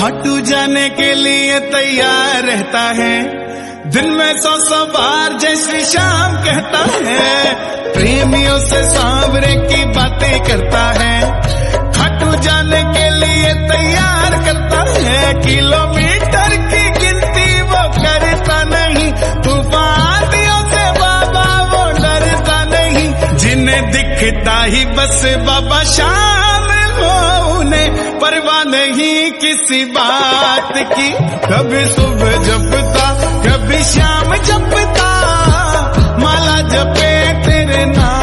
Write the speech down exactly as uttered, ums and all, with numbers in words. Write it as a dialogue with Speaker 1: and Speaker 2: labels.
Speaker 1: खाटू जाने के लिए तैयार रहता है, दिन में सौ सौ बार जय श्री श्याम कहता है। प्रेमियों से सांवरे की बातें करता है, खाटू जाने के लिए तैयार करता है। किलोमीटर की गिनती वो करता नहीं, तूफानियों से बाबा वो डरता नहीं। जिन्हें दिखता ही बस बाबा शामिल हो, उन्हें परवाह नहीं किसी बात की। कभी सुबह जपता कभी शाम जपता, माला जपे तेरे नाम